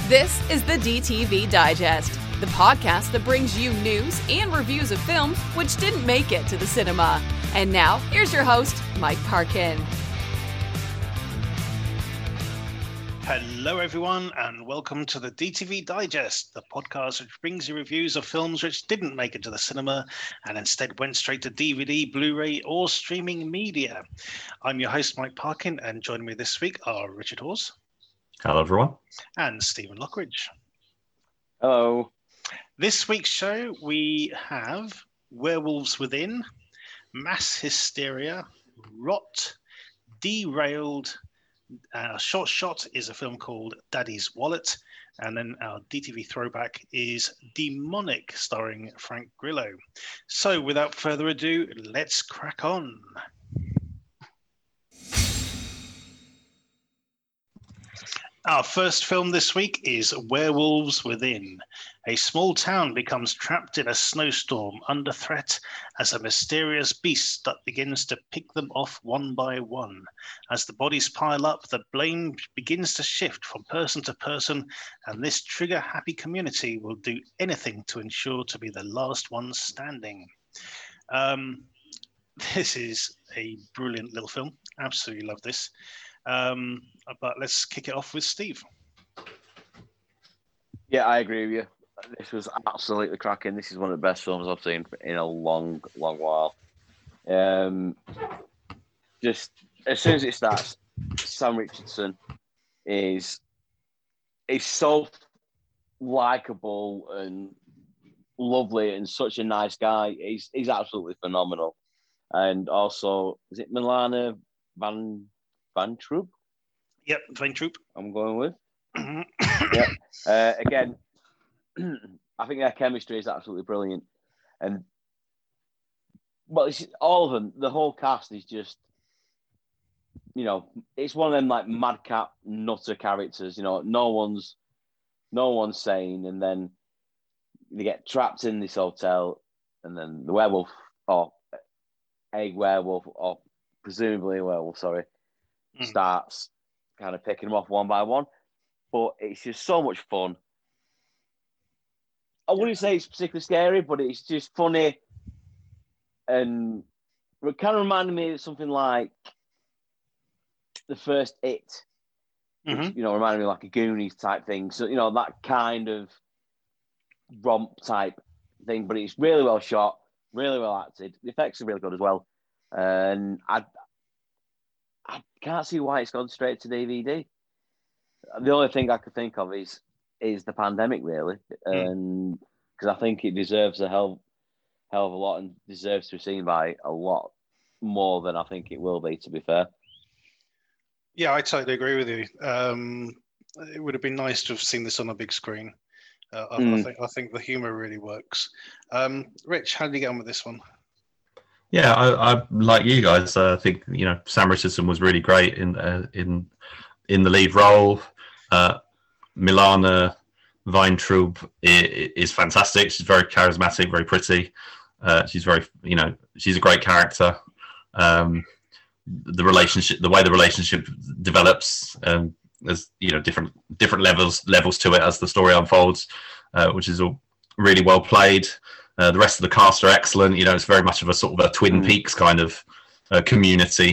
This is the DTV Digest, the podcast that brings you news and reviews of films which didn't make it to the cinema. And now, here's your host, Mike Parkin. Hello, everyone, and welcome to the DTV Digest, the podcast which brings you reviews of films which didn't make it to the cinema and instead went straight to DVD, Blu-ray, or streaming media. I'm your host, Mike Parkin, and joining me this week are Richard Hawes. Hello, everyone. And Stephen Lockridge. Hello. This week's show, we have Werewolves Within, Mass Hysteria, Rot, Derailed. Our short shot is a film called Daddy's Wallet, and then our DTV throwback is Demonic, starring Frank Grillo. So, without further ado, let's crack on. Our first film this week is Werewolves Within. A small town becomes trapped in a snowstorm under threat as a mysterious beast that begins to pick them off one by one. As the bodies pile up, the blame begins to shift from person to person, and this trigger-happy community will do anything to ensure to be the last one standing. This is a brilliant little film. Absolutely love this. But let's kick it off with Steve. Yeah, I agree with you. This was absolutely cracking. This is one of the best films I've seen in a long, long while. Just as soon as it starts, Sam Richardson is so likable and lovely and such a nice guy. He's absolutely phenomenal. And also, is it Milana Van Troop? Yep, Van Troop. I'm going with. Yeah. Again, I think their chemistry is absolutely brilliant. And it's all of them, the whole cast is just, it's one of them like madcap nutter characters. No one's sane, and then they get trapped in this hotel, and then the werewolf, or a werewolf, or presumably a werewolf, starts kind of picking them off one by one. But it's just so much fun. I wouldn't say it's particularly scary, but it's just funny. And it kind of reminded me of something like the first It. Which, reminded me of like a Goonies type thing. So, that kind of romp type thing. But it's really well shot, really well acted. The effects are really good as well. And I can't see why it's gone straight to DVD. The only thing I could think of is the pandemic, really, and because I think it deserves a hell of a lot and deserves to be seen by a lot more than I think it will be, to be fair. Yeah, I totally agree with you. It would have been nice to have seen this on a big screen. I think the humour really works. Rich, how did you get on with this one? Yeah, I like you guys. I think Sam Richardson was really great in the lead role. Milana Weintraub is fantastic. She's very charismatic, very pretty. She's very, she's a great character. The way the relationship develops, there's different levels to it as the story unfolds, which is all really well played. The rest of the cast are excellent. It's very much of a sort of a Twin Peaks kind of community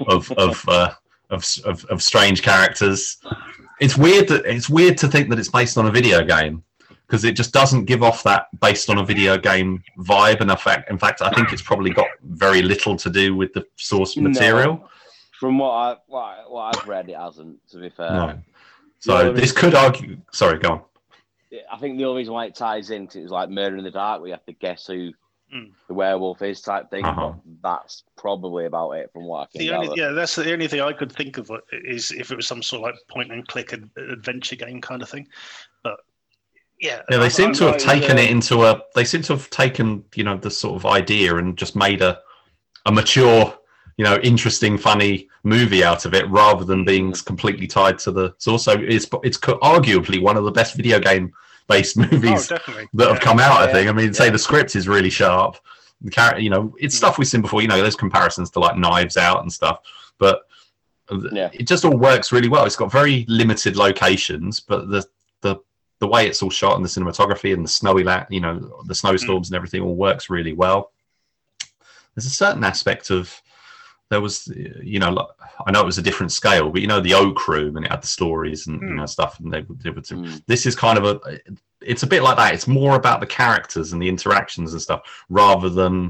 of strange characters. It's weird to think that it's based on a video game, because it just doesn't give off that based on a video game vibe. And in fact, I think it's probably got very little to do with the source material. No. From what I've read, it hasn't. To be fair, no. So this could argue. Sorry, go on. I think the only reason why it ties in, because it was like Murder in the Dark, we have to guess who the werewolf is type thing. But that's probably about it from what I can gather. That's the only thing I could think of is if it was some sort of like point and click adventure game kind of thing. But yeah, they seem to have taken it into a. They seem to have taken the sort of idea and just made a mature, interesting, funny movie out of it, rather than being completely tied to the source. So it's arguably one of the best video game based movies that have come out. I think. I mean, say the script is really sharp. The character, it's stuff we've seen before. There's comparisons to like Knives Out and stuff, but it just all works really well. It's got very limited locations, but the the way it's all shot and the cinematography and the snowy, the snowstorms and everything all works really well. There's a certain aspect of, there was, like, I know it was a different scale, but the Oak Room, and it had the stories and stuff, and they would. This is kind of it's a bit like that. It's more about the characters and the interactions and stuff, rather than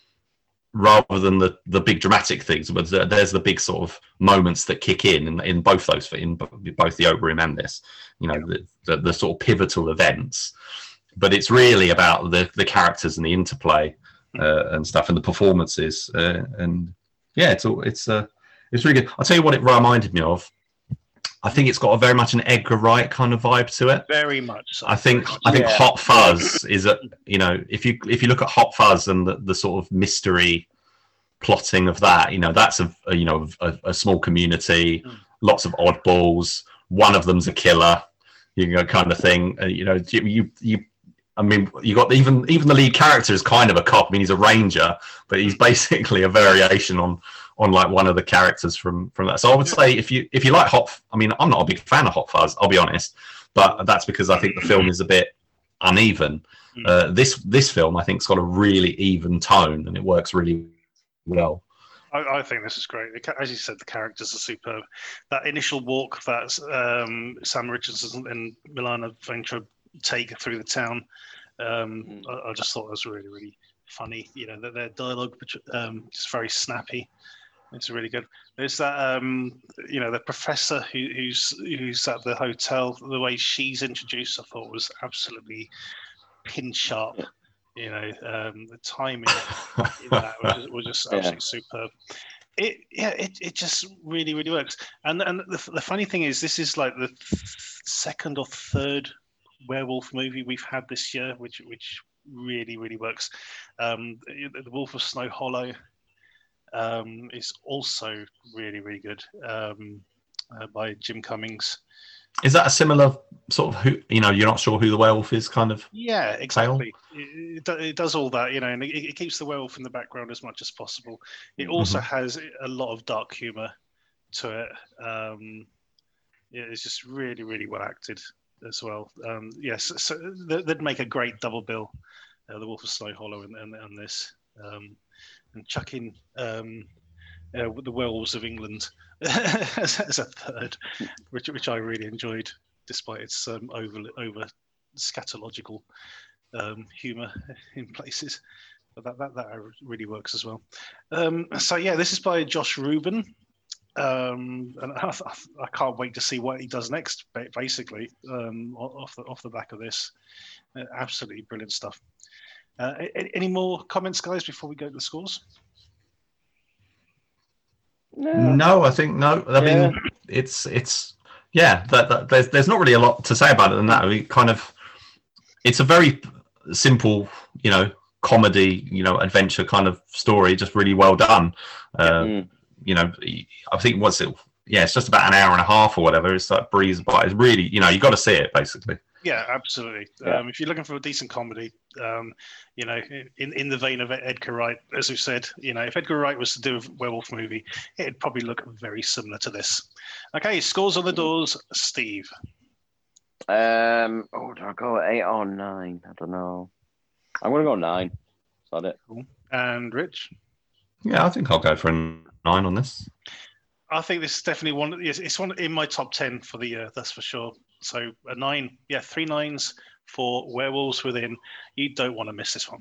the big dramatic things. But there's the big sort of moments that kick in both those, in both the Oak Room and this, the sort of pivotal events. But it's really about the characters and the interplay and stuff, and the performances, and yeah, it's really good. I'll tell you what it reminded me of. I think it's got a very much an Edgar Wright kind of vibe to it. Very much so. I think Hot Fuzz is if you look at Hot Fuzz and the sort of mystery plotting of that, that's a small community, lots of oddballs. One of them's a killer, kind of thing. I mean, you got even the lead character is kind of a cop. I mean, he's a ranger, but he's basically a variation on like one of the characters from that. So I would say if you like I mean, I'm not a big fan of Hot Fuzz, I'll be honest, but that's because I think the film is a bit uneven. This film, I think, has got a really even tone, and it works really well. I think this is great. As you said, the characters are superb. That initial walk that Sam Richardson and Milana Ventura take through the town, I just thought it was really, really funny. Their dialogue just very snappy. It's really good. There's that the professor who's at the hotel. The way she's introduced, I thought was absolutely pin sharp. The timing in that was just absolutely superb. It just really, really works. And the funny thing is, this is like the second or third werewolf movie we've had this year, which really, really works. The Wolf of Snow Hollow is also really, really good, by Jim Cummings. Is that a similar sort of you're not sure who the werewolf is kind of? Yeah, exactly. It does all that, and it keeps the werewolf in the background as much as possible. It also has a lot of dark humor to it. It's just really, really well acted as well. Yes, so they'd make a great double bill, The Wolf of Snow Hollow and this, and chuck in the Werewolves of England as a third, which I really enjoyed, despite its over scatological humour in places. But that really works as well. So yeah, this is by Josh Rubin. And I can't wait to see what he does next. Basically, off the back of this, absolutely brilliant stuff. Any more comments, guys, before we go to the scores? No, I think no. I mean, it's there's not really a lot to say about it than that. It's a very simple, comedy, adventure kind of story, just really well done. I think it's just about an hour and a half or whatever. It's like breeze by. It's really, you got to see it basically. Yeah, absolutely. Yeah. If you're looking for a decent comedy, in the vein of Edgar Wright, as we've said, if Edgar Wright was to do a werewolf movie, it'd probably look very similar to this. Okay, scores on the doors, Steve. Do I go 8 or 9? I don't know. I'm going to go 9. Is that it? Cool. And Rich? Yeah, I think I'll go for a 9 on this. I think this is definitely one. It's one in my top 10 for the year. That's for sure. So a 9, 3 9s for Werewolves Within. You don't want to miss this one.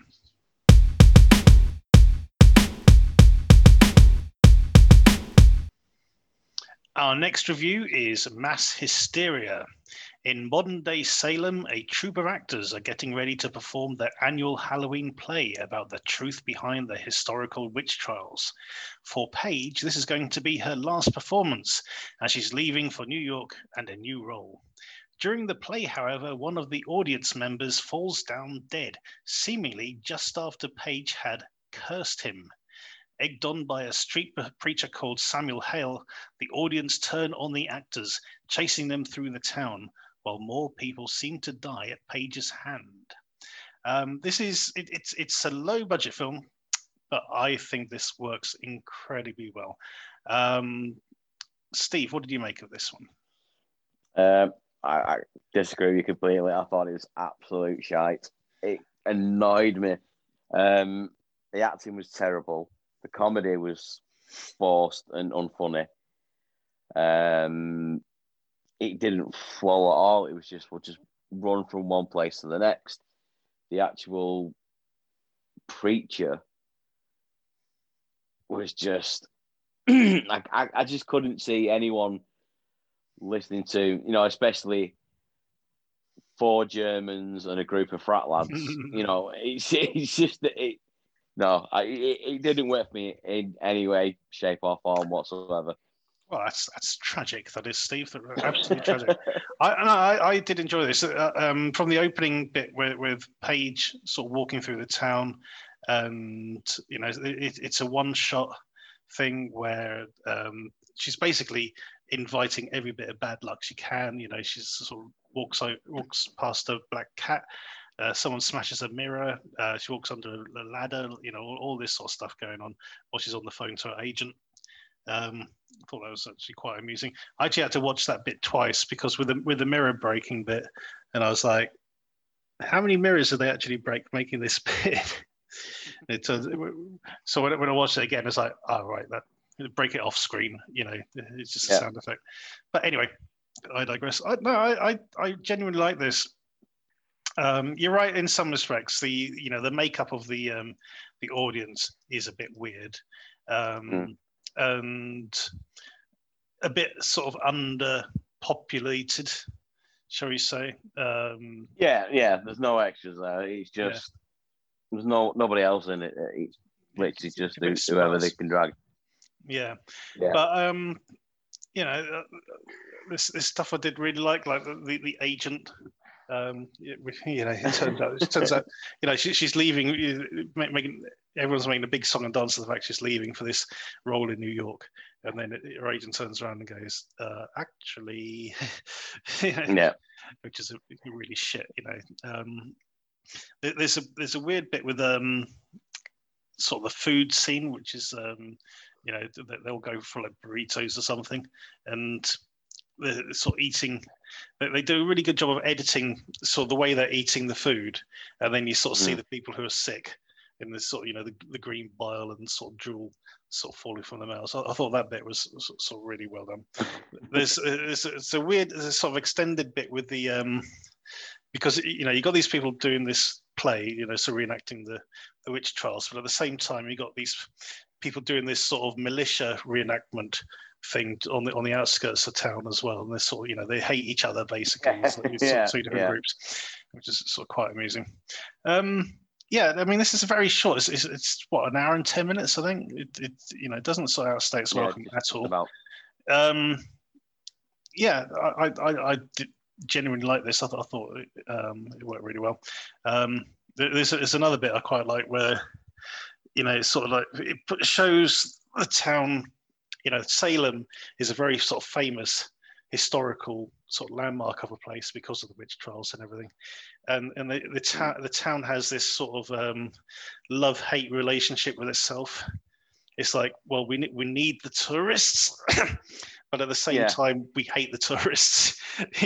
Our next review is Mass Hysteria. In modern-day Salem, a troupe of actors are getting ready to perform their annual Halloween play about the truth behind the historical witch trials. For Paige, this is going to be her last performance, as she's leaving for New York and a new role. During the play, however, one of the audience members falls down dead, seemingly just after Paige had cursed him. Egged on by a street preacher called Samuel Hale, the audience turn on the actors, chasing them through the town, while more people seem to die at Paige's hand. It's a low-budget film, but I think this works incredibly well. Steve, what did you make of this one? I disagree with you completely. I thought it was absolute shite. It annoyed me. The acting was terrible. The comedy was forced and unfunny. It didn't flow at all. It was just, we'll just run from one place to the next. The actual preacher was just, I just couldn't see anyone listening to, especially 4 Germans and a group of frat lads. It's just that it didn't work for me in any way, shape, or form whatsoever. Well, that's tragic. That is, Steve. Absolutely tragic. I did enjoy this from the opening bit with Paige sort of walking through the town, and it's a one-shot thing where she's basically inviting every bit of bad luck she can. She sort of walks past a black cat. Someone smashes a mirror. She walks under a ladder. All this sort of stuff going on while she's on the phone to her agent. I thought that was actually quite amusing. I actually had to watch that bit twice because with the mirror breaking bit, and I was like, how many mirrors did they actually break making this bit? So when I watched it again, it's like, oh, right, that break it off screen. It's just a sound effect. But anyway, I digress. I genuinely like this. You're right in some respects. The makeup of the audience is a bit weird. And a bit sort of underpopulated, shall we say? There's no extras there. It's just there's nobody else in it. It's literally just whoever they can drag. Yeah. But this stuff I did really like the agent. It turns out, she's leaving, everyone's making a big song and dance to the fact she's leaving for this role in New York, and then her agent turns around and goes, actually, which is really shit. There's a weird bit with sort of the food scene, which is they'll go for like burritos or something, and they're sort of eating. They do a really good job of editing sort of the way they're eating the food, and then you sort of see the people who are sick in this sort of the green bile and sort of drool sort of falling from the mouth. So I thought that bit was sort of really well done. There's a weird sort of extended bit with the because you got these people doing this play, so reenacting the witch trials, but at the same time you got these people doing this sort of militia reenactment thing on the outskirts of town as well, and they're sort of they hate each other basically. It's like these sort of 2 different groups, which is sort of quite amusing. This is very short. It's what, an hour and 10 minutes, I think. It doesn't sort of outstay its welcome at all. I did genuinely like this. I thought it worked really well. There's another bit I quite like where it's sort of like it shows the town. Salem is a very sort of famous historical sort of landmark of a place because of the witch trials and everything, and the town has this sort of love-hate relationship with itself. It's like, well, we need the tourists, but at the same time we hate the tourists.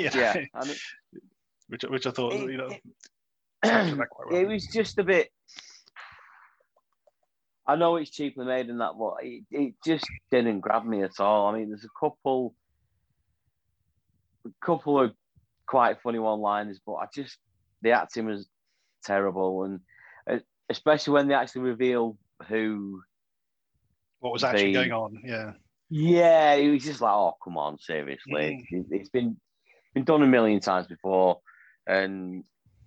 Which I thought that quite well. It was just a bit. I know it's cheaply made and that, but it just didn't grab me at all. I mean, there's a couple of quite funny one-liners, but the acting was terrible, and especially when they actually reveal what was actually going on. Yeah, it was just like, oh, come on, seriously. It's been done a million times before, and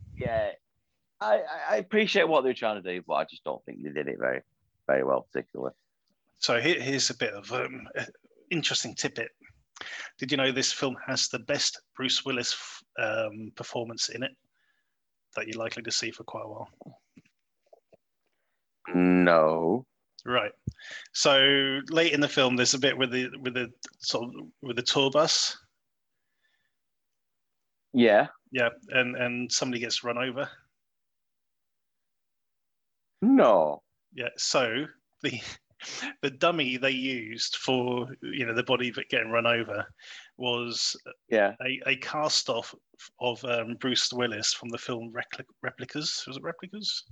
I appreciate what they're trying to do, but I just don't think they did it very, very well, particularly. So here's a bit of interesting tidbit. Did you know this film has the best Bruce Willis performance in it that you're likely to see for quite a while? No. Right. So late in the film, there's a bit with the tour bus. Yeah. Yeah, and somebody gets run over. No. Yeah. So the dummy they used for the body getting run over was Yeah. a cast off of Bruce Willis from the film Replicas. Was it Replicas?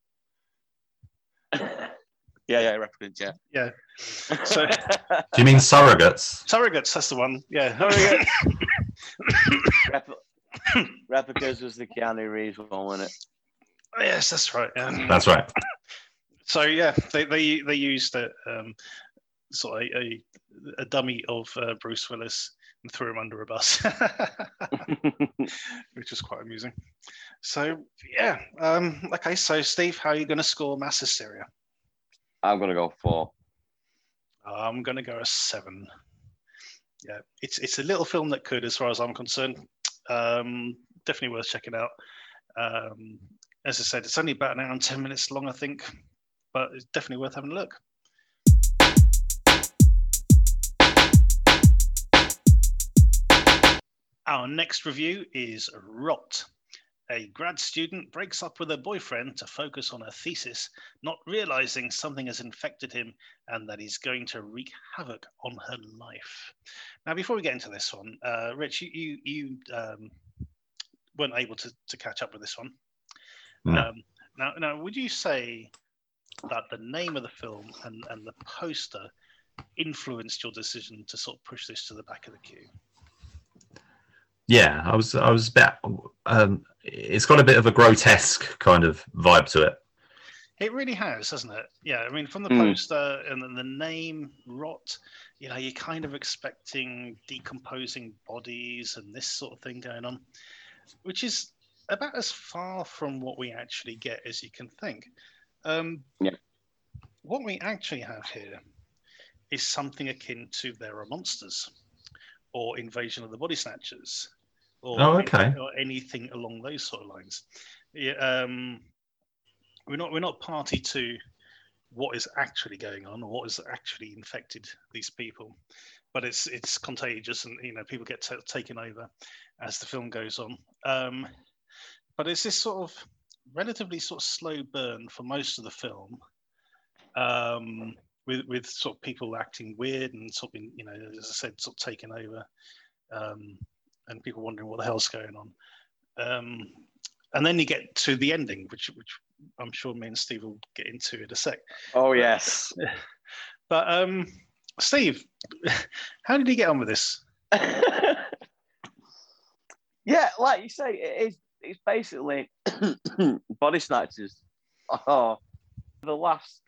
Yeah, Replicants, yeah. Yeah. So, Do you mean Surrogates? Surrogates, that's the one. Yeah. Replicas was the Keanu Reeves one, wasn't it? Yes, that's right. That's right. So yeah, they used sort of a dummy of Bruce Willis and threw him under a bus, which was quite amusing. So yeah, okay. So Steve, how are you going to score Mass Hysteria? I'm going to go 4. I'm going to go a 7. Yeah, it's a little film that could, as far as I'm concerned. Definitely worth checking out. As I said, it's only about an hour and 10 minutes long, I think, but it's definitely worth having a look. Our next review is Rot. A grad student breaks up with her boyfriend to focus on her thesis, not realizing something has infected him and that he's going to wreak havoc on her life. Now, before we get into this one, Rich, you weren't able to catch up with this one. No. Now, would you say that the name of the film and the poster influenced your decision to sort of push this to the back of the queue? Yeah, I was a bit. It's got a bit of a grotesque kind of vibe to it. It really has, hasn't it? Yeah, I mean, from the poster and then the name Rot, you're kind of expecting decomposing bodies and this sort of thing going on, which is about as far from what we actually get as you can think. Yeah. What we actually have here is something akin to There Are Monsters or Invasion of the Body Snatchers. Or anything along those sort of lines. Yeah, we're not party to what is actually going on or what has actually infected these people, but it's contagious and people get taken over as the film goes on. But it's this sort of relatively sort of slow burn for most of the film, with sort of people acting weird and sort of as I said, sort of taken over. And people wondering what the hell's going on. And then you get to the ending, which I'm sure me and Steve will get into in a sec. Oh, yes. But Steve, how did you get on with this? Yeah, like you say, it's basically Body Snatchers. Oh, the last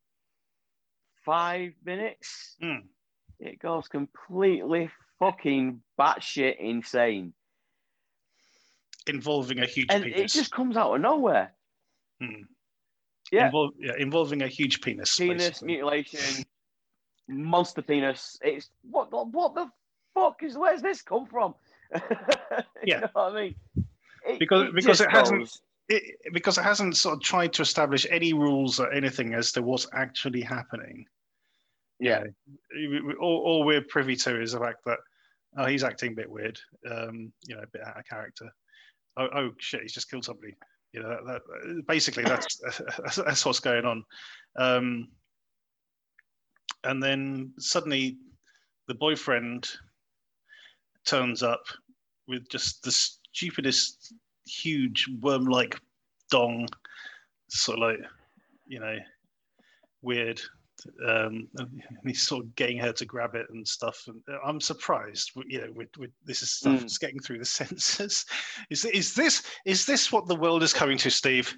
5 minutes, it goes completely fucking batshit insane. Involving a huge penis. It just comes out of nowhere. Yeah. Involving a huge penis. Penis, basically. mutilation, monster penis. It's what the fuck where's this come from? You know what I mean? Because it hasn't sort of tried to establish any rules or anything as to what's actually happening. Yeah. All we're privy to is the fact that he's acting a bit weird, a bit out of character. Oh shit, he's just killed somebody. That basically that's what's going on. And then suddenly the boyfriend turns up with just the stupidest, huge worm-like dong, sort of like, weird. And he's sort of getting her to grab it and stuff. And I'm surprised, with this is stuff that's getting through the censors. Is this what the world is coming to, Steve?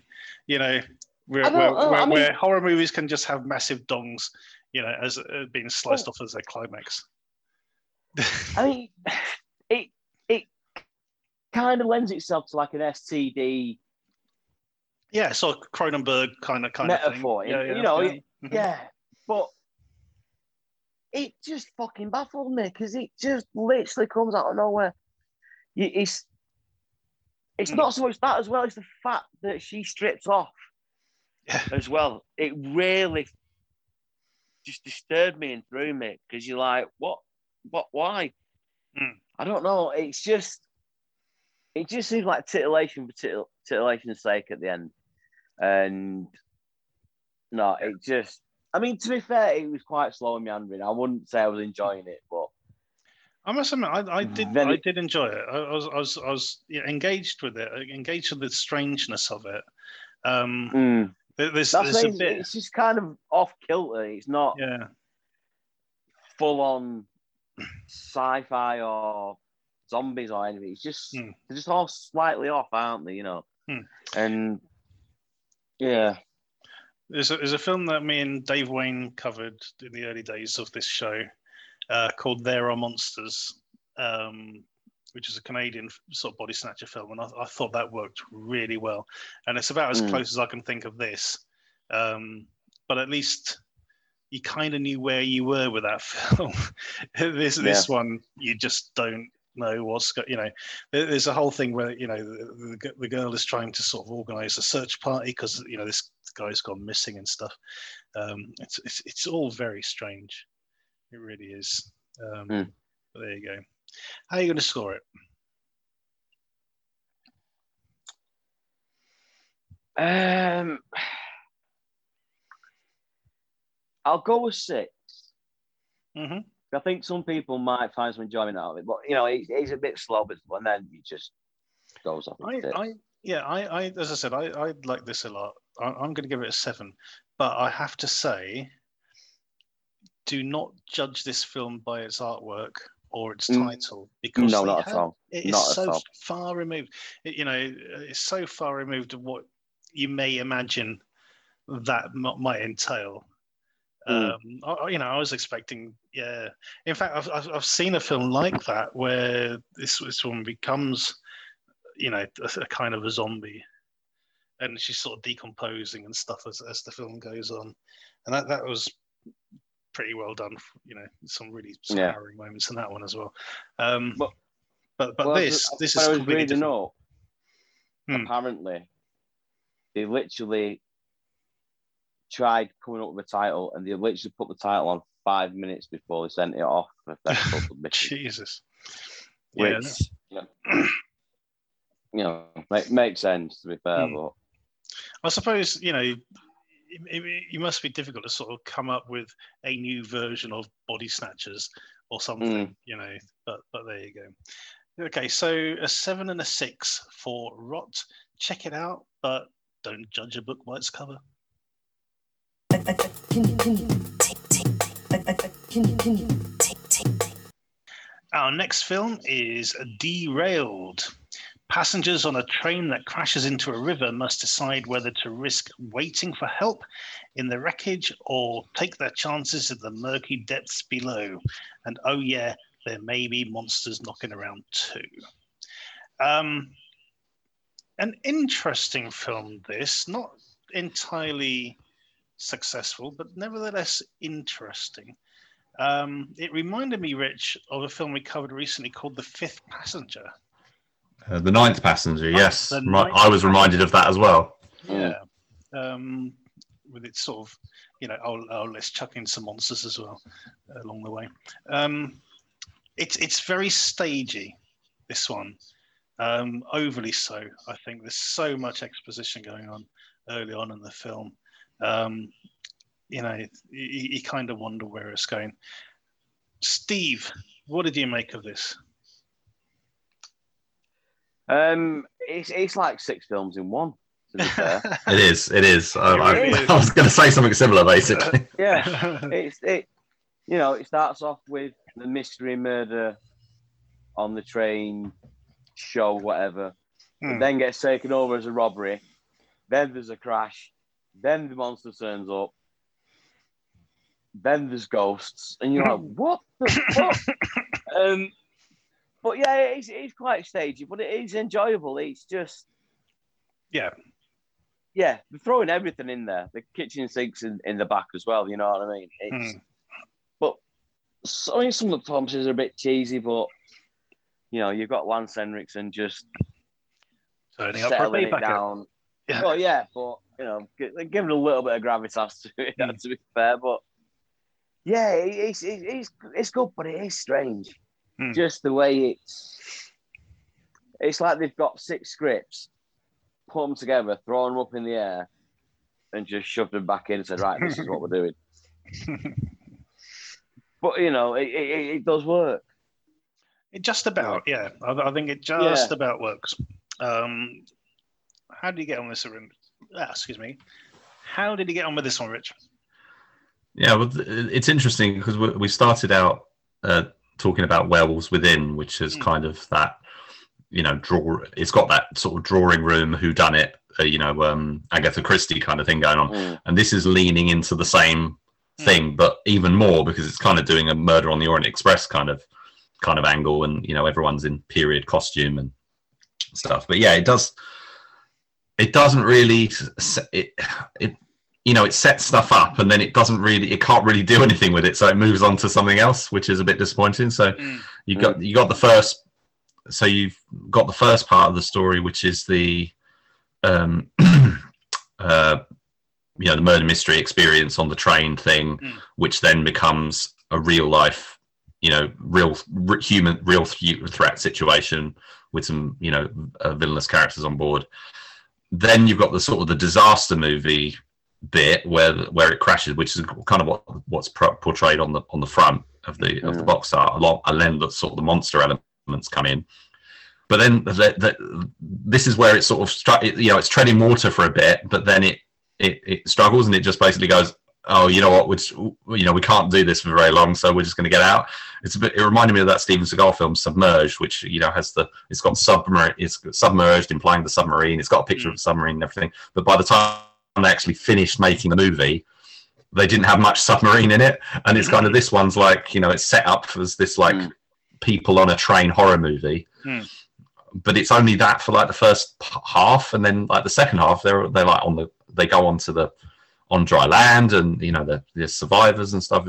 Where horror movies can just have massive dongs, as being sliced off as their climax. I mean, it kind of lends itself to like an STD. Yeah, sort of Cronenberg kind of metaphor. Thing. Yeah. But it just fucking baffled me because it just literally comes out of nowhere. It's not so much that as well as the fact that she strips off as well. It really just disturbed me and threw me because you're like, what, why? I don't know. It just seems like titillation for titillation's sake at the end. And no, it just... I mean, to be fair, it was quite slow and meandering. I wouldn't say I was enjoying it, but I must admit, I Very- did enjoy it. I was engaged with it, engaged with the strangeness of it. There's That's a what bit, it's just kind of off kilter. It's not yeah. full on sci-fi or zombies or anything. It's just they're just all slightly off, aren't they? And yeah. There's a film that me and Dave Wayne covered in the early days of this show called There Are Monsters, which is a Canadian sort of body snatcher film, and I thought that worked really well. And it's about as close as I can think of this. But at least you kind of knew where you were with that film. This one, you just don't know what's got. There's a whole thing where the girl is trying to sort of organise a search party because this guy's gone missing and stuff. It's all very strange. It really is. But there you go. How are you going to score it? I'll go with 6. Mm-hmm. I think some people might find some enjoyment out of it, but it's a bit slow, and then it just goes off. As I said, I like this a lot. I'm going to give it a 7, but I have to say, do not judge this film by its artwork or its title, because not at all. It is so far removed. It's so far removed of what you may imagine that might entail. I was expecting, In fact, I've seen a film like that where this woman becomes, a kind of a zombie, and she's sort of decomposing and stuff as the film goes on, and that was pretty well done. Some really harrowing moments in that one as well. But this is completely different. Apparently, they literally tried coming up with a title, and they literally put the title on 5 minutes before they sent it off for festival submission. Jesus. Which, makes sense, to be fair. But I suppose, it must be difficult to sort of come up with a new version of Body Snatchers or something, but there you go. Okay, so a 7 and a 6 for Rot. Check it out, but don't judge a book by its cover. Our next film is Derailed. Passengers on a train that crashes into a river must decide whether to risk waiting for help in the wreckage or take their chances in the murky depths below. And oh yeah, there may be monsters knocking around too. An interesting film, this, not entirely successful, but nevertheless interesting. It reminded me, Rich, of a film we covered recently called The Fifth Passenger. The Ninth Passenger, yes. I was reminded of that as well. Yeah. With its sort of, let's chuck in some monsters as well along the way. It's very stagey, this one. Overly so, I think. There's so much exposition going on early on in the film. You kind of wonder where it's going. Steve, what did you make of this? It's like 6 films in one, to be fair. It is. I was going to say something similar, basically. Yeah, it starts off with the mystery murder on the train show, whatever. And then gets taken over as a robbery. Then there's a crash. Then the monster turns up. Then there's ghosts, and you're like, "What the fuck?" But yeah, it's quite stagey, but it is enjoyable. It's just, they're throwing everything in there. The kitchen sinks in the back as well. You know what I mean? But some of the performances are a bit cheesy, but you've got Lance Henriksen just settling it down. Yeah. Oh yeah, but giving a little bit of gravitas to it, to be fair. But yeah, it's good, but it is strange. Just the way it's like they've got 6 scripts, put them together, thrown them up in the air, and just shoved them back in and said, right, this is what we're doing. But it does work. It just about, yeah. I think it just about works. How did you get on this? Excuse me. How did you get on with this one, Rich? Yeah, well, it's interesting because we started out talking about Werewolves Within, which is kind of that, it's got that sort of drawing room whodunit, Agatha Christie kind of thing going on. And this is leaning into the same thing, but even more because it's kind of doing a Murder on the Orient Express kind of angle, and everyone's in period costume and stuff. But yeah, it doesn't really it sets stuff up and then it can't really do anything with it, so it moves on to something else, which is a bit disappointing. So you've got the first part of the story, which is the the murder mystery experience on the train thing, which then becomes a real life, real threat situation with some villainous characters on board. Then you've got the sort of the disaster movie bit where it crashes, which is kind of what's portrayed on the front of the box art, and then the sort of the monster elements come in. But then this is where it sort of it's treading water for a bit, but then it struggles and it just basically goes, oh, you know what, we can't do this for very long, so we're just going to get out. It reminded me of that Steven Seagal film Submerged, which it's got submerged, implying the submarine. It's got a picture of a submarine and everything, but by the time they actually finished making the movie, they didn't have much submarine in it, and it's kind of, this one's like, it's set up as this like people on a train horror movie, but it's only that for like the first half, and then like the second half they're like they go on dry land, and the survivors and stuff.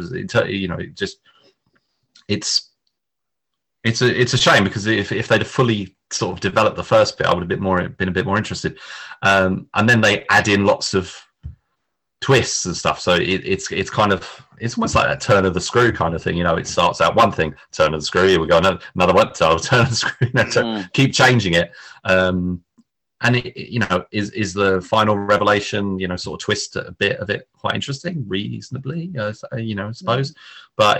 It's a shame, because if they'd have fully sort of developed the first bit, I would have been a bit more interested. And then they add in lots of twists and stuff. So it's almost like that turn of the screw kind of thing. It starts out one thing, turn of the screw, here we go, another one, turn of the screw, keep changing it. And is the final revelation, sort of twist a bit of it quite interesting, reasonably, I suppose, but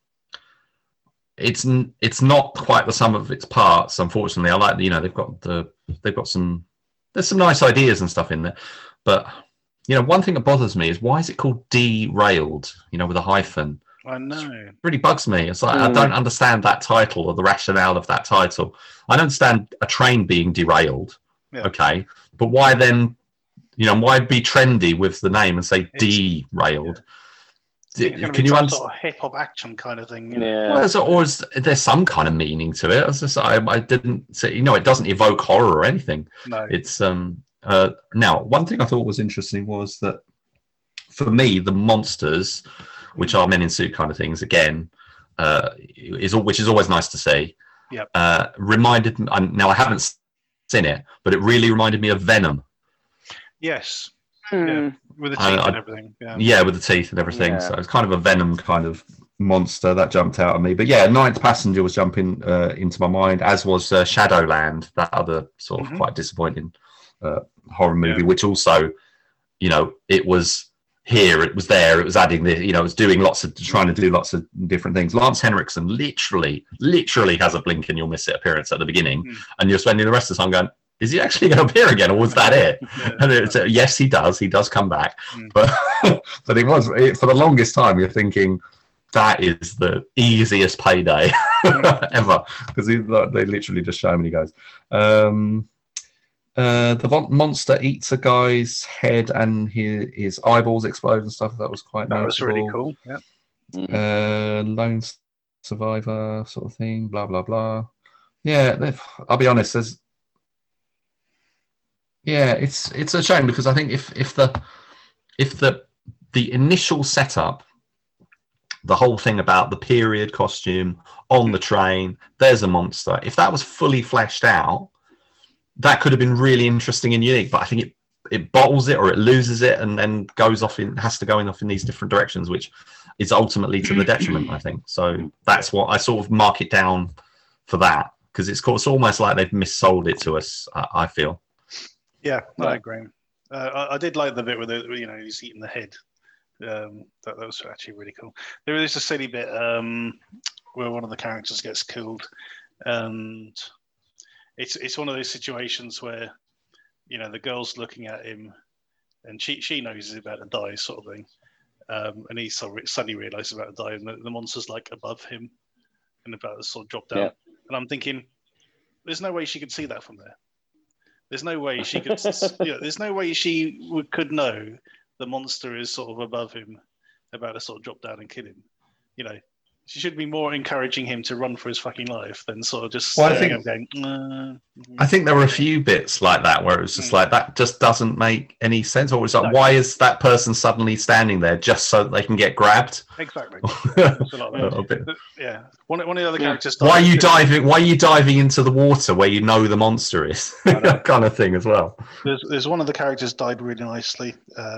it's not quite the sum of its parts, unfortunately. I like there's some nice ideas and stuff in there, but one thing that bothers me is, why is it called Derailed, with a hyphen? I know. It really bugs me. It's like, I don't understand that title or the rationale of that title. I don't understand a train being derailed. Yeah. Okay, but why then? Why be trendy with the name and say derailed? Yeah. Can you understand? Sort of hip hop action kind of thing. Yeah. Well, or is there some kind of meaning to it? I didn't say. It doesn't evoke horror or anything. No. It's now, one thing I thought was interesting was that, for me, the monsters, which are men in suit kind of things, again, which is always nice to see. Yep. Reminded me. Now, I haven't seen it, but it really reminded me of Venom. Yes. Yeah. With the teeth and everything. Yeah, with the teeth and everything. Yeah. So it's kind of a Venom kind of monster that jumped out at me. But yeah, Ninth Passenger was jumping into my mind, as was Shadowland, that other sort of quite disappointing horror movie, which also, it was here, it was there, it was adding the, it was trying to do lots of different things. Lance Henriksen literally has a blink and you'll miss it appearance at the beginning, and you're spending the rest of the time going, is he actually going to appear again, or was that it? And yes, he does come back, but but for the longest time you're thinking that is the easiest payday ever, because they literally just show him and he goes. The monster eats a guy's head and his eyeballs explode and stuff. That was quite That was really cool. Yeah. Lone survivor sort of thing. Blah blah blah. Yeah, I'll be honest. It's a shame, because I think if the initial setup, the whole thing about the period costume on the train, there's a monster. If that was fully fleshed out, that could have been really interesting and unique, but I think it bottles it, or it loses it, and then has to go off in these different directions, which is ultimately to the detriment, I think. So that's what I sort of mark it down for, that, because it's almost like they've missold it to us, I feel. Yeah, I agree. I did like the bit where he's eating the head. That was actually really cool. There is a silly bit where one of the characters gets killed, And it's one of those situations where, you know, the girl's looking at him, and she knows he's about to die, sort of thing. And he suddenly realizes he's about to die, and the monster's like above him and about to sort of drop down. Yeah. And I'm thinking, there's no way she could see that from there. There's no way she could. There's no way she could know the monster is sort of above him, about to sort of drop down and kill him. You know, she should be more encouraging him to run for his fucking life than sort of just staring at him going. I think there were a few bits like that where it was just like, that just doesn't make any sense. Or it was like, why is that person suddenly standing there just so that they can get grabbed? Exactly. Yeah, yeah. One of the other characters. Why are you diving into the water where you know the monster is? That kind of thing as well. There's one of the characters died really nicely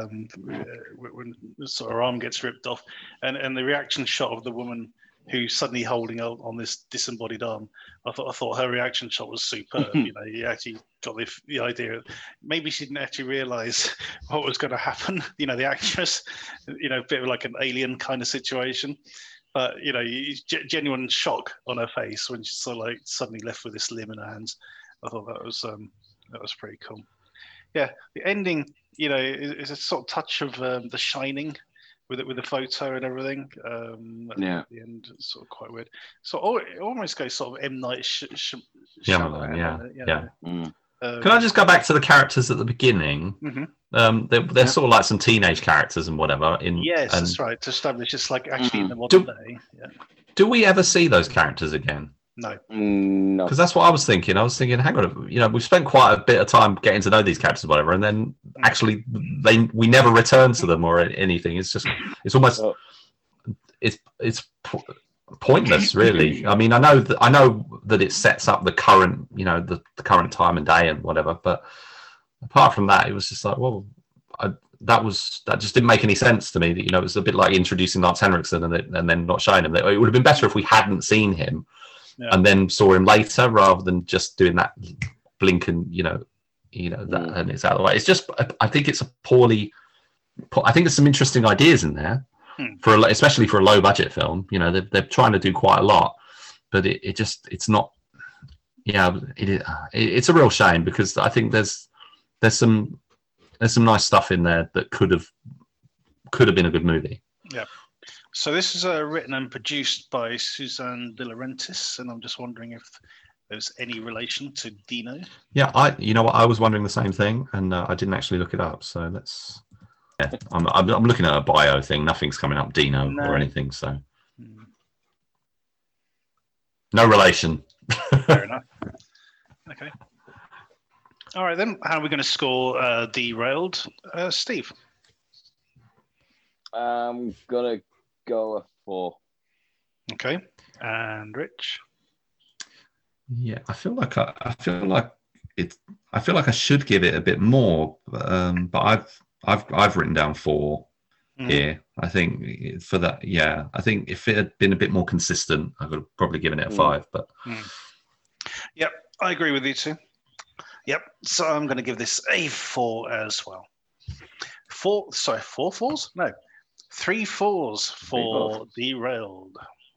when sort of her arm gets ripped off, and the reaction shot of the woman who's suddenly holding on this disembodied arm. I thought her reaction shot was superb. You know, you actually got the idea. Maybe she didn't actually realise what was going to happen. You know, the actress, you know, a bit of like an Alien kind of situation. But, you know, genuine shock on her face when she's sort of like suddenly left with this limb in her hands. I thought that was pretty cool. Yeah, the ending, you know, is a sort of touch of The Shining. With the photo and everything, at the end, it's sort of quite weird. So it almost goes sort of M. Night Shyamalan. Yeah. Can I just go back to the characters at the beginning? Mm-hmm. They're sort of like some teenage characters and whatever. That's right. To establish it's like actually in the modern day. Yeah. Do we ever see those characters again? No. Because that's what I was thinking. I was thinking, hang on, you know, we've spent quite a bit of time getting to know these characters, or whatever, and then actually we never return to them or anything. It's just, it's almost, it's pointless, really. I mean, I know that it sets up the current, you know, the current time and day and whatever, but apart from that, it was just like, well, that just didn't make any sense to me. That, you know, it was a bit like introducing Lance Henriksen and then not showing him. It would have been better if we hadn't seen him. Yeah. And then saw him later, rather than just doing that blink and you know that and it's out of the way. It's just, I think it's I think there's some interesting ideas in there especially for a low budget film. You know, they're trying to do quite a lot, but it's not. Yeah, it's a real shame because I think there's some nice stuff in there that could have been a good movie. Yeah. So this is written and produced by Suzanne De Laurentiis, and I'm just wondering if there's any relation to Dino. Yeah, I was wondering the same thing, and I didn't actually look it up. So let's. Yeah, I'm looking at a bio thing. Nothing's coming up Dino or anything. So no relation. Fair enough. Okay. All right then. How are we going to score Derailed, Steve? I'm gonna go a 4. Okay, and Rich. Yeah, I feel like I should give it a bit more, but I've written down 4 here. I think for that, yeah, I think if it had been a bit more consistent, I would have probably given it a 5. But yep, I agree with you too. Yep, so I'm going to give this a 4 as well. 4 fours? No. 3 4s for Derailed.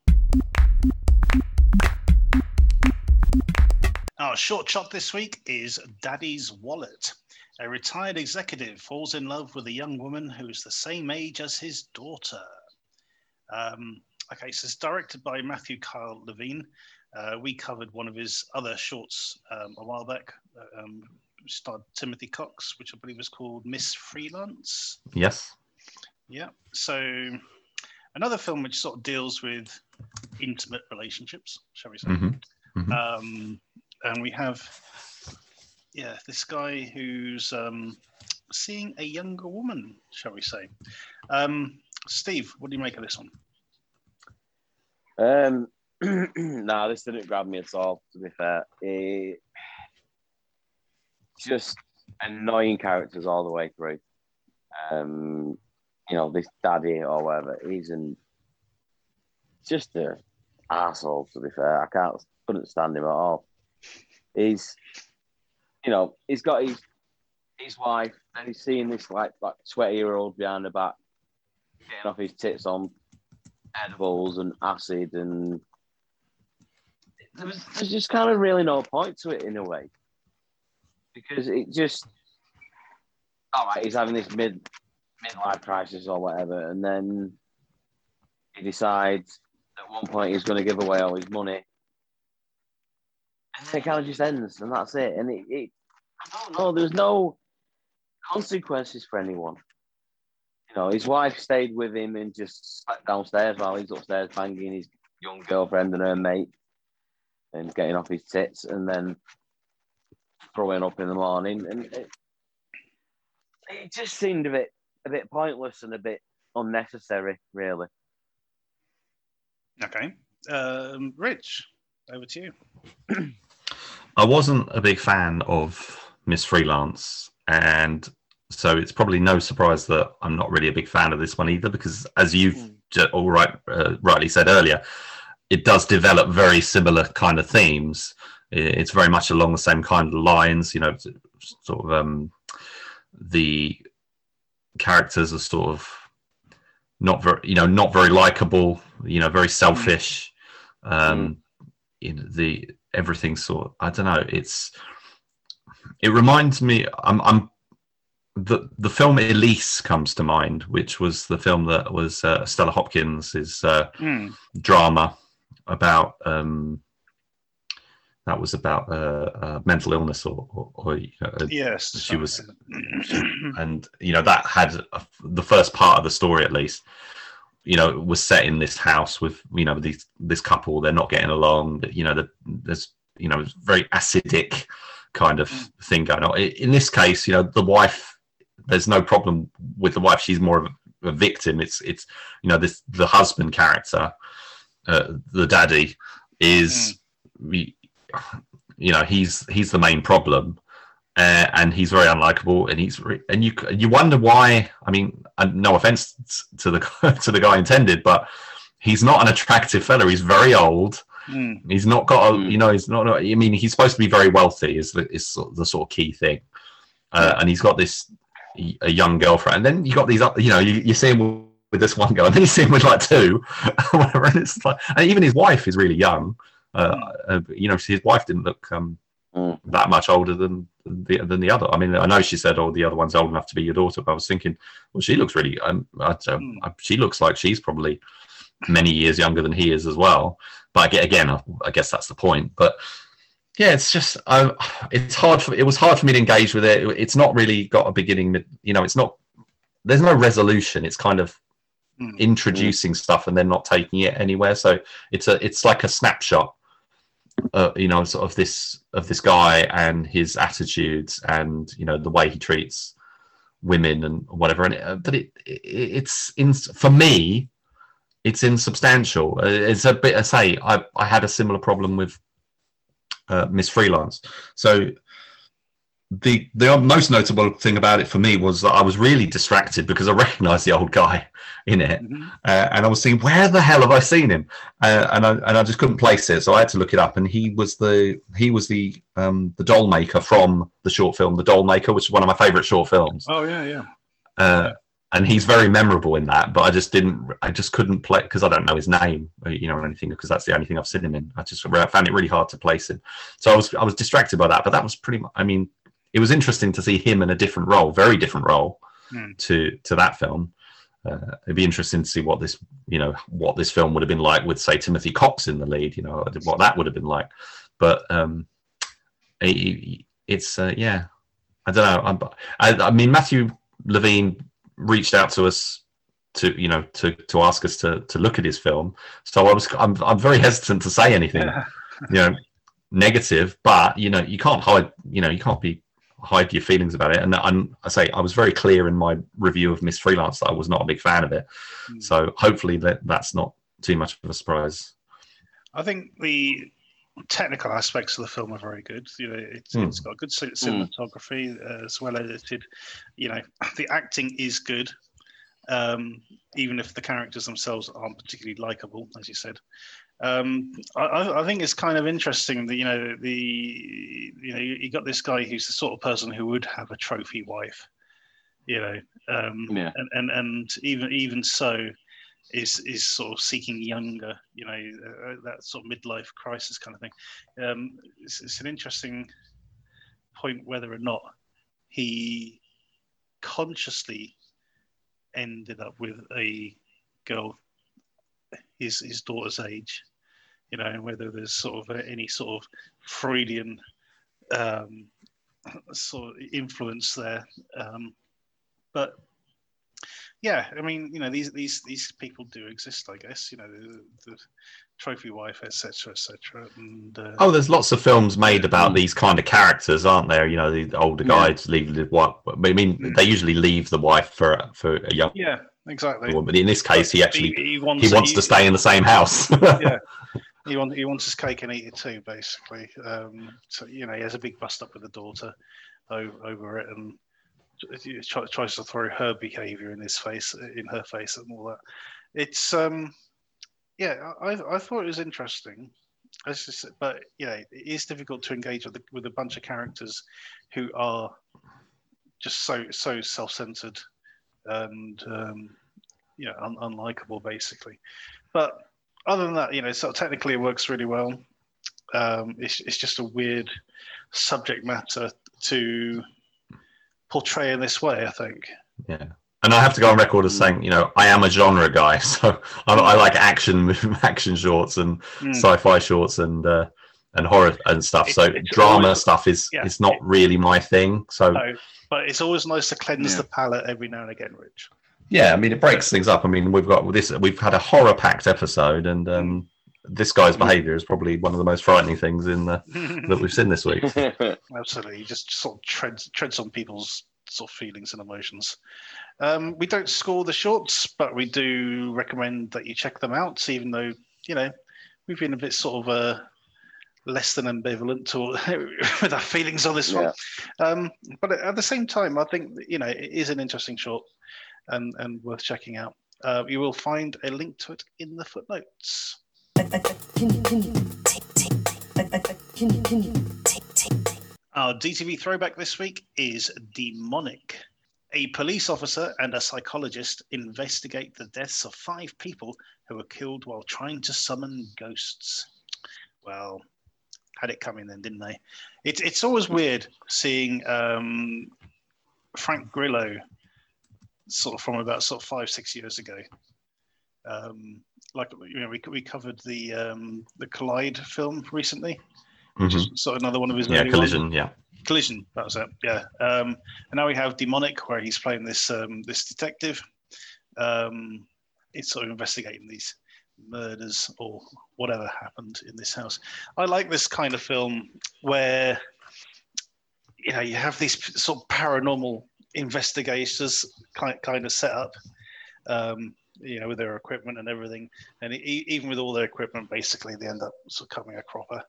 Our short shot this week is Daddy's Wallet. A retired executive falls in love with a young woman who is the same age as his daughter. Okay, so it's directed by Matthew Kyle Levine. We covered one of his other shorts a while back. Starred Timothy Cox, which I believe was called Miss Freelance. Yes. Yeah, so another film which sort of deals with intimate relationships, shall we say. And we have, this guy who's seeing a younger woman, shall we say. Steve, what do you make of this one? No, this didn't grab me at all, to be fair. Just annoying characters all the way through. You know, this daddy or whatever, just an arsehole, to be fair. Couldn't stand him at all. He's got his wife, and he's seeing this like 20-year-old behind the back, getting off his tits on edibles and acid, and there's just kind of really no point to it in a way, because it just, all right, he's having this midlife crisis or whatever, and then he decides at one point he's going to give away all his money, and then it kind of just ends, and that's it. And it I don't know, there's no consequences for anyone. You know, his wife stayed with him and just sat downstairs while he's upstairs banging his young girlfriend and her mate and getting off his tits, and then throwing up in the morning. And it just seemed a bit pointless and a bit unnecessary, really. Okay. Rich, over to you. I wasn't a big fan of Miss Freelance, and so it's probably no surprise that I'm not really a big fan of this one either, because as you've rightly said earlier, it does develop very similar kind of themes. It's very much along the same kind of lines, you know, sort of the characters are sort of not very likable, you know, very selfish. You know, everything sort of, I don't know, it reminds me, the film Elise comes to mind, which was the film that was Stella Hopkins' drama about that was about mental illness or you know, yes, she was, and you know that had the first part of the story at least, you know, was set in this house with, you know, this couple, they're not getting along, you know, there's, you know, very acidic kind of thing going on. In this case, you know, the wife, there's no problem with the wife, she's more of a victim. It's you know, the husband character, the daddy is, you know, he's the main problem, and he's very unlikable, and you wonder why. I mean, no offense to the guy intended, but he's not an attractive fella. He's very old. He's not got you know, he's not. I mean, he's supposed to be very wealthy. Is the sort of key thing, and he's got a young girlfriend, and then you got these, you know, you see him with this one girl, and then you see him with like two, whatever, and it's like, and even his wife is really young. You know, his wife didn't look that much older than the other. I mean, I know she said, "Oh, the other one's old enough to be your daughter," but I was thinking, well, she looks really. She looks like she's probably many years younger than he is as well. But again, I guess that's the point. But yeah, it's just it's hard. It was hard for me to engage with it. It's not really got a beginning. You know, it's not. There's no resolution. It's kind of introducing stuff and then not taking it anywhere. So it's like a snapshot. You know, sort of this guy and his attitudes, and you know, the way he treats women and whatever. And but it's for me, it's insubstantial. It's a bit. I say I had a similar problem with Miss Freelance. So the most notable thing about it for me was that I was really distracted because I recognised the old guy in it, and I was thinking, where the hell have I seen him? And I just couldn't place it, so I had to look it up. And he was the doll maker from the short film The Doll Maker, which is one of my favourite short films. Oh yeah. And he's very memorable in that, but I just couldn't play because I don't know his name, you know, or anything, because that's the only thing I've seen him in. I found it really hard to place him, so I was distracted by that. But that was pretty much. I mean, it was interesting to see him in a different role, very different role to that film. It'd be interesting to see what this film would have been like with, say, Timothy Cox in the lead. You know, what that would have been like. But it's yeah, I don't know. I mean, Matthew Levine reached out to us to ask us to look at his film, so I'm very hesitant to say anything you know, negative, but you know, you can't hide your feelings about it. And I was very clear in my review of Miss Freelance that I was not a big fan of it, so hopefully that's not too much of a surprise. I think the technical aspects of the film are very good. You know, it's got good cinematography, it's well edited. You know, the acting is good, even if the characters themselves aren't particularly likable, as you said. I think it's kind of interesting that you got this guy who's the sort of person who would have a trophy wife, you know, and even so, is sort of seeking younger, that sort of midlife crisis kind of thing. It's an interesting point whether or not he consciously ended up with a girl his daughter's age, and whether there's sort of any sort of Freudian sort of influence there. But yeah, I mean, these people do exist, I guess. The trophy wife, etc., etc. And there's lots of films made about these kind of characters, aren't there? The older guys leave the wife. I mean, they usually leave the wife for a young. Yeah, exactly. But in this case, he wants to stay in the same house. Yeah. He wants his cake and eat it too, basically. So he has a big bust up with the daughter over it, and he tries to throw her behaviour in her face, and all that. It's I thought it was interesting. But it is difficult to engage with a bunch of characters who are just so self-centered and unlikable, basically. But other than that, so technically it works really well. It's just a weird subject matter to portray in this way, I think. Yeah. And I have to go on record as saying, I am a genre guy, so I like action shorts and sci-fi shorts and horror and stuff. So drama stuff is not really my thing. So, no, but it's always nice to cleanse the palate every now and again, Rich. Yeah, I mean, it breaks things up. I mean, we've had a horror-packed episode, and this guy's behaviour is probably one of the most frightening things that we've seen this week. Absolutely, he just sort of treads on people's sort of feelings and emotions. We don't score the shorts, but we do recommend that you check them out, even though we've been a bit sort of less than ambivalent with our feelings on this one. But at the same time, I think it is an interesting short. And worth checking out. You will find a link to it in the footnotes. Our DTV throwback this week is Demonic. A police officer and a psychologist investigate the deaths of 5 people who were killed while trying to summon ghosts. Well, had it coming then, didn't they? It's always weird seeing Frank Grillo sort of from about 5-6 years ago. We covered the Collide film recently, which is sort of another one of his Collision ones. Collision, that was it. Yeah. And now we have Demonic, where he's playing this detective. It's sort of investigating these murders or whatever happened in this house. I like this kind of film where you have these sort of paranormal investigators kind of set up, with their equipment and everything, and even with all their equipment, basically they end up sort of coming a cropper.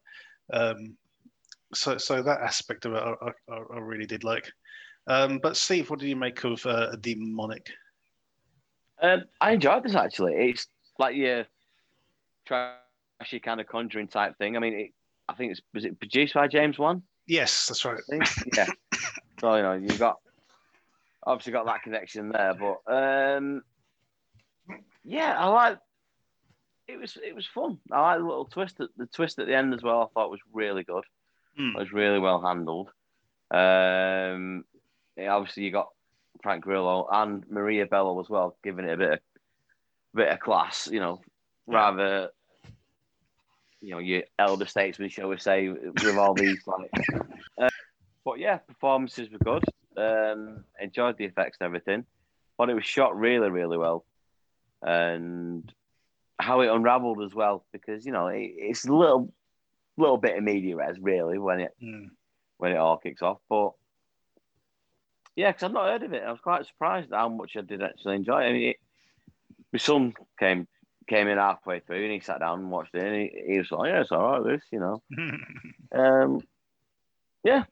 So that aspect of it I really did like. But Steve, what do you make of Demonic? I enjoyed this, actually. It's like your trashy kind of Conjuring type thing. I mean, I think was it produced by James Wan? Yes, that's right. Yeah. So you've obviously got that connection there, but I like it. Was fun. I like the little twist. The twist at the end as well, I thought was really good. It was really well handled. Obviously you got Frank Grillo and Maria Bello as well, giving it a bit of class. Rather your elder statesman, shall we say, with all these but yeah, performances were good. Enjoyed the effects and everything. Thought it was shot really, really well, and how it unravelled as well, because it's a little bit of media res really when it all kicks off. But yeah, because I've not heard of it, I was quite surprised at how much I did actually enjoy it. I mean, my son came in halfway through and he sat down and watched it, and he was like, "Yeah, it's all right, this, yeah."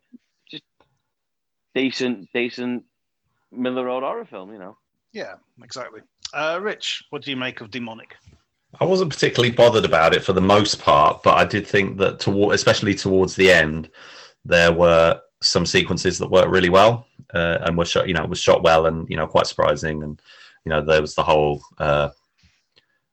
Decent Miller Road horror film, Yeah, exactly. Rich, what do you make of Demonic? I wasn't particularly bothered about it for the most part, but I did think that especially towards the end, there were some sequences that worked really well and were shot, was shot well and quite surprising. And there was the whole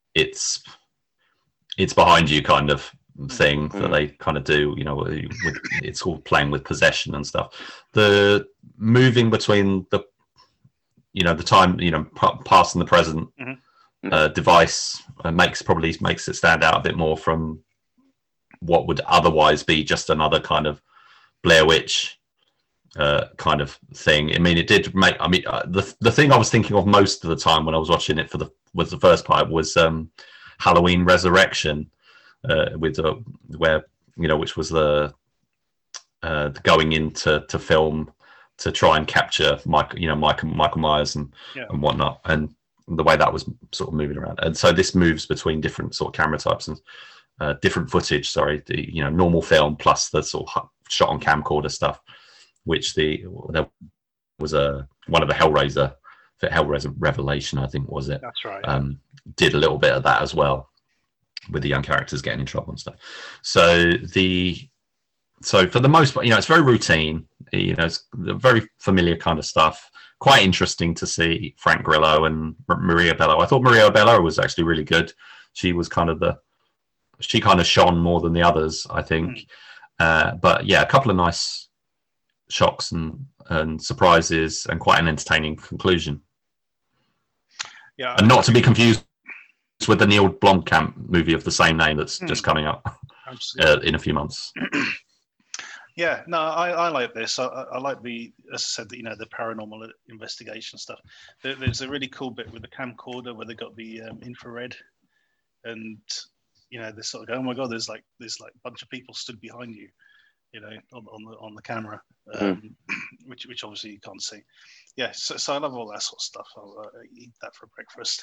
it's behind you kind of thing that they kind of do, it's all playing with possession and stuff. The moving between the time, past and the present device makes it stand out a bit more from what would otherwise be just another kind of Blair Witch kind of thing. I mean, it did make. I mean, the thing I was thinking of most of the time when I was watching it was the first part was Halloween Resurrection, which was the going into film to try and capture Michael Myers and whatnot, and the way that was sort of moving around. And so this moves between different sort of camera types and different footage. Sorry, normal film plus the sort of shot on camcorder stuff, which there was one of the Hellraiser Revelation, I think, was it? That's right. Did a little bit of that as well, with the young characters getting in trouble and stuff. So for the most part, it's very routine. It's very familiar kind of stuff. Quite interesting to see Frank Grillo and Maria Bello. I thought Maria Bello was actually really good. She was she kind of shone more than the others, I think. But yeah, a couple of nice shocks and surprises, and quite an entertaining conclusion. Yeah, and not to be confused with the Neil Blomkamp movie of the same name that's just coming up in a few months. Yeah, no, I like this. I like as I said, the paranormal investigation stuff. There's a really cool bit with the camcorder where they got the infrared, and they sort of go, oh my god, there's like a bunch of people stood behind you, on the camera, which obviously you can't see. Yeah, so I love all that sort of stuff. I'll eat that for breakfast.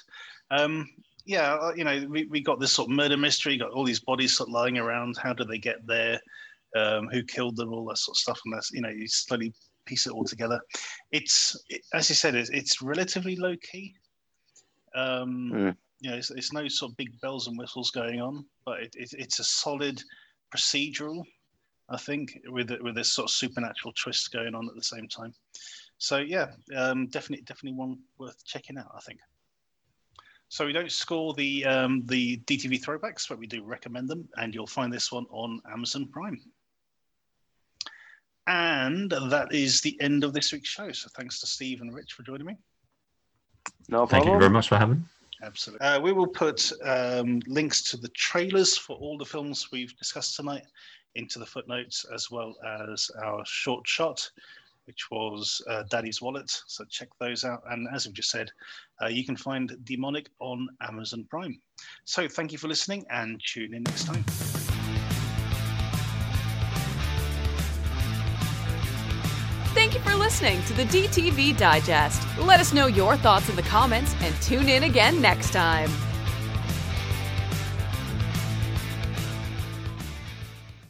We got this sort of murder mystery. Got all these bodies sort of lying around. How do they get there? Who killed them? All that sort of stuff. And that's you slowly piece it all together. As you said, it's relatively low key. It's no sort of big bells and whistles going on, but it's a solid procedural, I think, with this sort of supernatural twist going on at the same time. So yeah, definitely one worth checking out, I think. So we don't score the DTV throwbacks, but we do recommend them, and you'll find this one on Amazon Prime. And that is the end of this week's show. So thanks to Steve and Rich for joining me. No problem. Thank you very much for having me. Absolutely. We will put links to the trailers for all the films we've discussed tonight into the footnotes, as well as our short shot, which was Daddy's Wallet. So check those out. And as we've just said, you can find Demonic on Amazon Prime. So thank you for listening, and tune in next time. Thank you for listening to the DTV Digest. Let us know your thoughts in the comments and tune in again next time.